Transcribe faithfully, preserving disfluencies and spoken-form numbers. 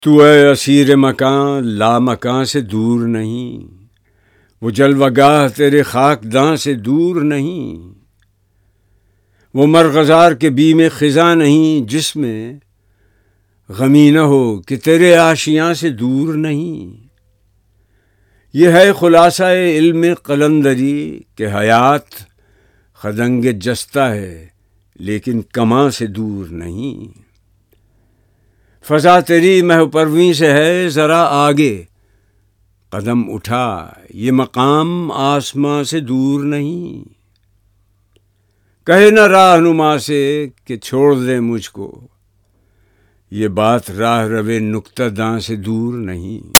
तू है असीर मकां लामकां से दूर नहीं, वो जलवागाह तेरे खाकदां से दूर नहीं। वो मरग़ज़ार के बीम ख़िज़ां नहीं, जिसमें गमी न हो कि तेरे आशियाँ से दूर नहीं। ये है खुलासा-ए इल्म क़लंदरी कि हयात ख़दंग जस्ता है लेकिन कमां से दूर नहीं। फ़ज़ा तेरी महवपरवीं से है ज़रा आगे, कदम उठा ये मकाम आसमां से दूर नहीं। कहे न राहनुमा से कि छोड़ दे मुझको, ये बात राह रवे नुक्तादां से दूर नहीं।